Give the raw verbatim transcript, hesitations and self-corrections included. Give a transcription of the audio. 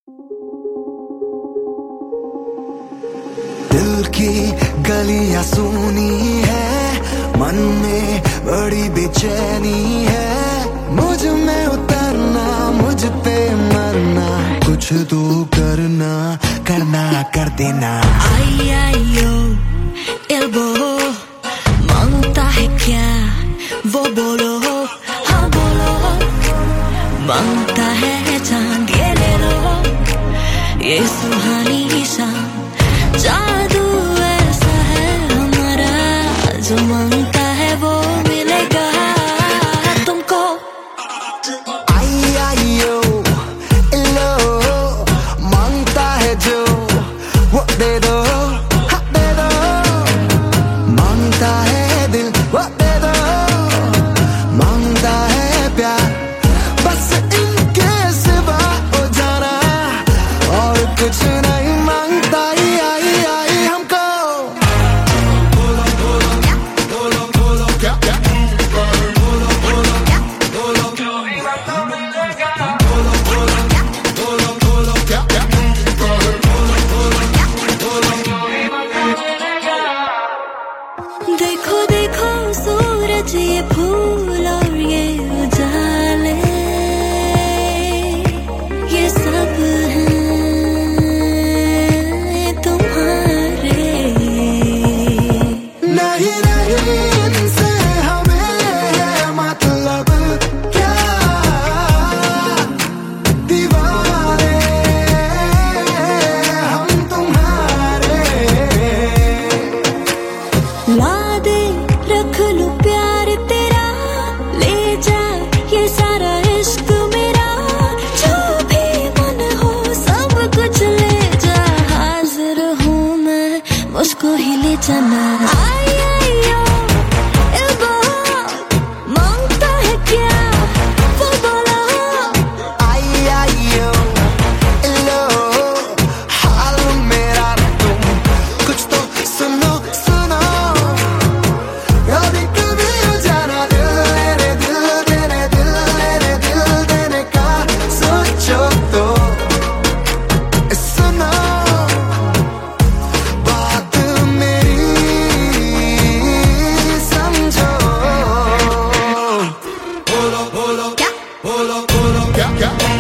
दिल की गलियां सुनी है, मन में बड़ी बेचैनी है। मुझ में उतरना, मुझ पे मरना, कुछ तो करना, करना कर देना। आई आई यो एल्बो मांगता है क्या वो बोलो, हाँ बोलो। मांगता है चांद ये ले लो, ये सुहानी शाम। जादू ऐसा है हमारा, जो मांगता है वो मिलेगा तुमको। आई आई यो लो, मांगता है जो वो दे दो, हाँ दे दो। मांगता है दिल वो दे दो, मांगता है प्यार, बस इनके सिवा हो जाना और कुछ नहीं मांगता। देखो देखो सूरज ये फूल और ये उजाले, ये सब हैं तुम्हारे। नहीं नहीं इनसे हमें मतलब क्या, दीवाने हम तुम्हारे। ला दे रख लूं प्यार तेरा, ले जा ये सारा इश्क मेरा। जो भी मन हो सब कुछ ले जा, हाजिर हूँ मैं, मुझको ही ले जाना। आई आई यो एल्बो मांगता है क्या वो बोलो। आई आई यो लो, हाल मेरा तुम कुछ तो सुनो सुनो। कभी कभी हो जाना दिल लेने, दिल देने, दिल लेने, दिल देने का सोचो तो सुनो बात मेरी, समझो। बोलो बोलो क्या, बोलो बोलो क्या क्या।